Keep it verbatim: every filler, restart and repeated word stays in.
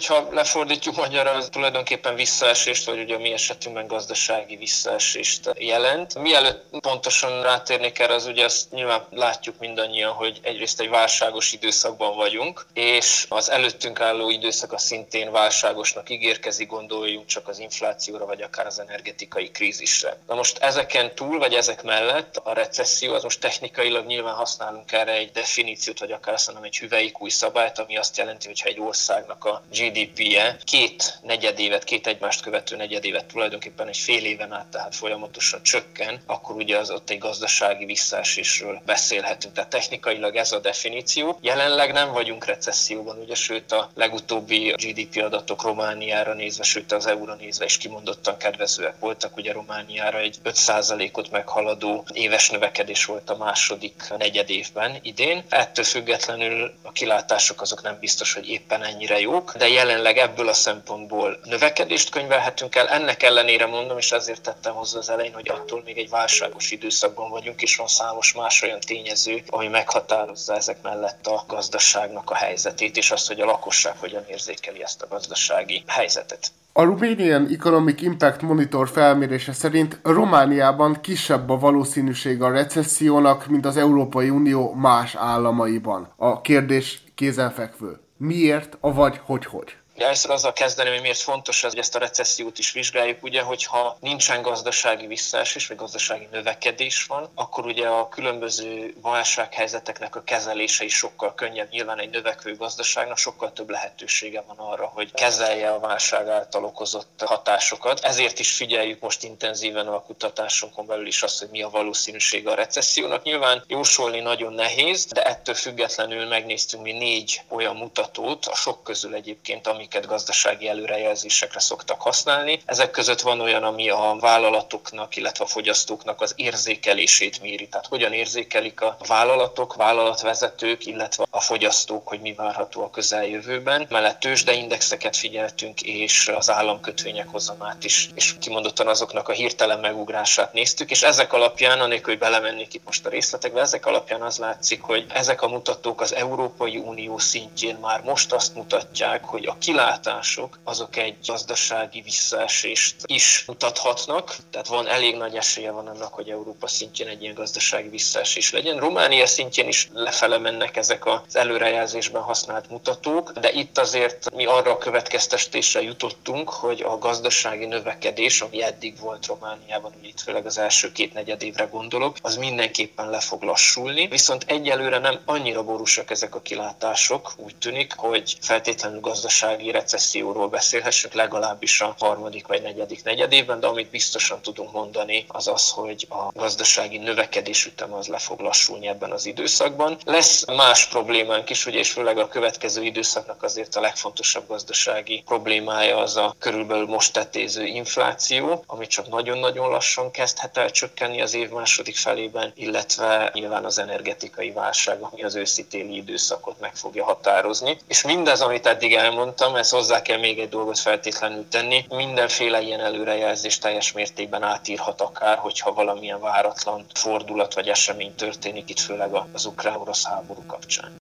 hogyha lefordítjuk magyarra, az tulajdonképpen visszaesést, vagy ugye a mi esetünkben gazdasági visszaesést jelent. Mielőtt pontosan rátérnék erre, az ugye azt nyilván látjuk mindannyian, hogy egyrészt egy válságos időszakban vagyunk, és az előttünk álló időszaka szintén válságosnak ígérkezik, gondoljunk csak az inflációra, vagy akár az energetikai krízisre. Na most ezeken túl, vagy ezek mellett a recesszió, az most technikailag nyilván használunk erre egy definíciót, vagy akár azt mondom egy hüvelykúj szabályt, ami azt jelenti, hogy ha egy országnak a gé dé pé-je két negyedévet, két egymást követő negyedévet tulajdonképpen egy fél éven át, tehát folyamatosan csökken, akkor ugye az ott egy gazdasági visszaesésről beszélhetünk. Tehát technikailag ez a definíció. Jelenleg nem vagyunk recesszióban, ugye, sőt a legutóbbi gé dé pé adatok Romániára nézve, sőt az é u-ra nézve is kimondottan kedvezőek voltak. Ugye Romániára egy öt százalékot meghaladó éves növekedés volt a második negyedévben idén. Ettől függetlenül a kilátások azok nem biztos, hogy éppen ennyire jók, de jelenleg ebből a szempontból növekedést könyvelhetünk el. Ennek ellenére mondom, és ezért tettem hozzá az elején, hogy attól még egy válságos időszakban vagyunk, és van számos más olyan tényező, ami meghatározza ezek mellett a gazdaságnak a helyzetét, és azt, hogy a lakosság hogyan érzékeli ezt a gazdasági helyzetet. A Romanian Economic Impact Monitor felmérése szerint Romániában kisebb a valószínűség a recessziónak, mint az Európai Unió más államaiban. A kérdés kézenfekvő. Miért, avagy hogy-hogy? De először azzal kezdeném, hogy miért fontos, hogy ezt a recessziót is vizsgáljuk, ugye, hogyha nincsen gazdasági visszaesés, vagy gazdasági növekedés van, akkor ugye a különböző válsághelyzeteknek a kezelése is sokkal könnyebb. Nyilván egy növekvő gazdaságnak sokkal több lehetősége van arra, hogy kezelje a válság által okozott hatásokat. Ezért is figyeljük most intenzíven a kutatásunkon belül is azt, hogy mi a valószínűsége a recessziónak. Nyilván jósolni nagyon nehéz, de ettől függetlenül megnéztünk mi négy olyan mutatót, a sok közül egyébként, ami amiket gazdasági előrejelzésekre szoktak használni. Ezek között van olyan, ami a vállalatoknak, illetve a fogyasztóknak az érzékelését méri. Tehát hogyan érzékelik a vállalatok, vállalatvezetők, illetve a fogyasztók, hogy mi várható a közeljövőben. Mellett tőzsdeindexeket figyeltünk, és az államkötvények hozamát is, és kimondottan azoknak a hirtelen megugrását néztük, és ezek alapján, anélkül, hogy belemennék itt most a részletekbe, ezek alapján az látszik, hogy ezek a mutatók az Európai Unió szintjén már most azt mutatják, hogy a kilátások azok egy gazdasági visszaesést is mutathatnak, tehát van elég nagy esélye van annak, hogy Európa szintjén egy ilyen gazdasági visszaesés legyen. Románia szintjén is lefele mennek ezek az előrejelzésben használt mutatók, de itt azért mi arra a következtetésre jutottunk, hogy a gazdasági növekedés, ami eddig volt Romániában, ugye itt főleg az első két negyedévre gondolok, az mindenképpen le fog lassulni, viszont egyelőre nem annyira borúsak ezek a kilátások, úgy tűnik, hogy feltétlenül gazdasági recesszióról beszélhessünk, legalábbis a harmadik vagy negyedik negyedévben, de amit biztosan tudunk mondani, az az, hogy a gazdasági növekedés ütem az le fog lassulni ebben az időszakban. Lesz más problémánk is, ugye, és főleg a következő időszaknak azért a legfontosabb gazdasági problémája az a körülbelül most tetéző infláció, ami csak nagyon-nagyon lassan kezdhet el csökkenni az év második felében, illetve nyilván az energetikai válság, ami az őszi-téli időszakot meg fogja határozni. És mindez, amit eddig elmondtam, ezt hozzá kell még egy dolgot feltétlenül tenni. Mindenféle ilyen előrejelzés teljes mértékben átírhat akár, hogyha valamilyen váratlan fordulat vagy esemény történik, itt főleg az ukrán-orosz háború kapcsán.